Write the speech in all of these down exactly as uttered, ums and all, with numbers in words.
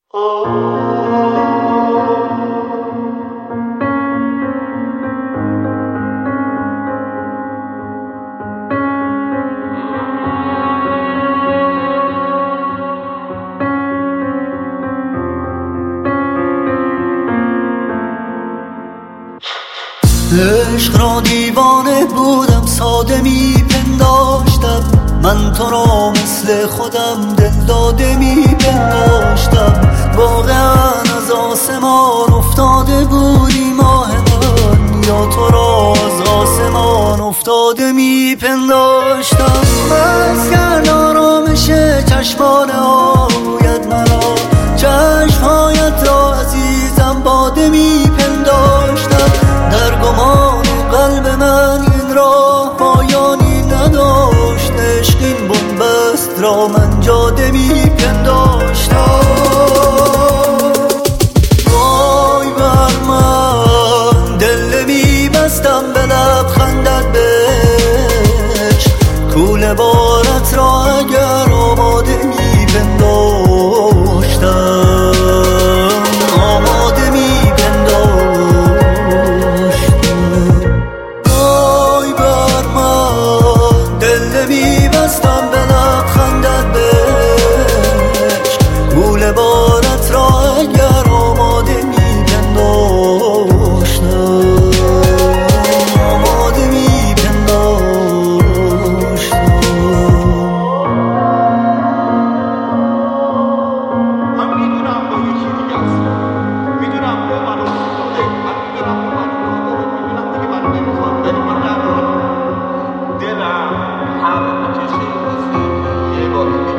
عشق را دیوانه بودم، ساده می پنداشتم، من تو را مثل خودم دل داده می پنداشتم. واقعا از آسمان افتاده بودی ماه من، یا تو را از آسمان افتاده می پنداشتم. بس کرد آرامش چشمان آهویت مرا، چشمهایت را عزیزم باده می پنداشتم. در گمان قلب من این راه پایانی نداشت، عشق این بنبست را من جاده می پنداشتم. وای بر من، دل می بستم به لبخندت بهش، کوله بارت را اگر آماده می پنداشتم، آماده می بارت را اگر آماده می پنداشتم، آماده می پنداشتم. من میدونم با یکی دیگه است، میدونم با منو افتاده، من میدونم با منو افتاده، میدونم دیگه منو نمیخواد، ولی من ندارم. دلم هم میکشه واسه یه بار دیگه.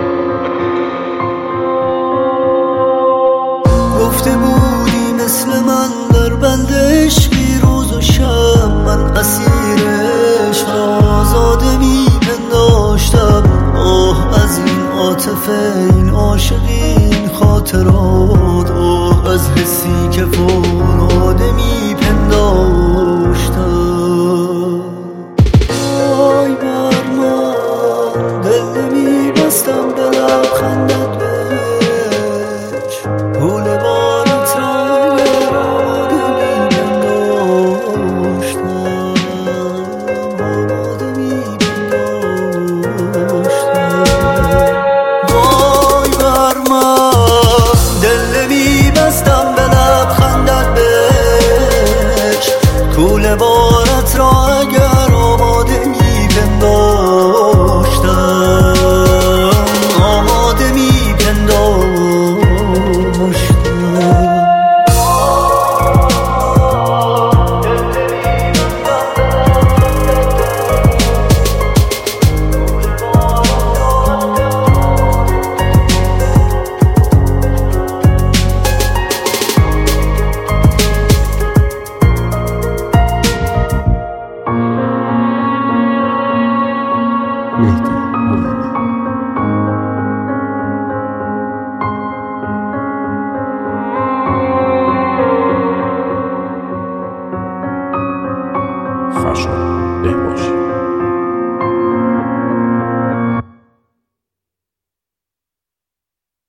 گفته بودی مثل من در بند عشقی روز و شب، من اسیر عشق آزاده می پنداشتم. آه از این عاطفه، این عاشقی، این خاطرات، آه از حسی که فولاده می